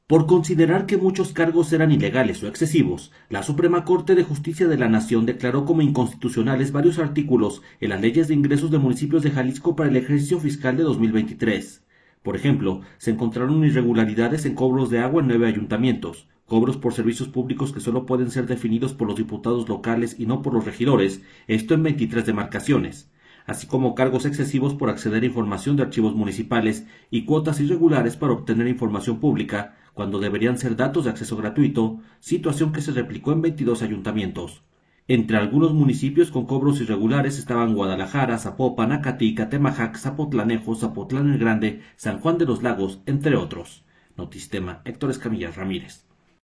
Por considerar que muchos cargos eran ilegales o excesivos, la Suprema Corte de Justicia de la Nación declaró como inconstitucionales varios artículos en las leyes de ingresos de municipios de Jalisco para el ejercicio fiscal de 2023. Por ejemplo, se encontraron irregularidades en cobros de agua en 9 ayuntamientos, cobros por servicios públicos que solo pueden ser definidos por los diputados locales y no por los regidores, esto en 23 demarcaciones, así como cargos excesivos por acceder a información de archivos municipales y cuotas irregulares para obtener información pública cuando deberían ser datos de acceso gratuito, situación que se replicó en 22 ayuntamientos. Entre algunos municipios con cobros irregulares estaban Guadalajara, Zapopan, Acatic, Temajac, Zapotlanejo, Zapotlán el Grande, San Juan de los Lagos, entre otros. Notistema, Héctor Escamilla Ramírez.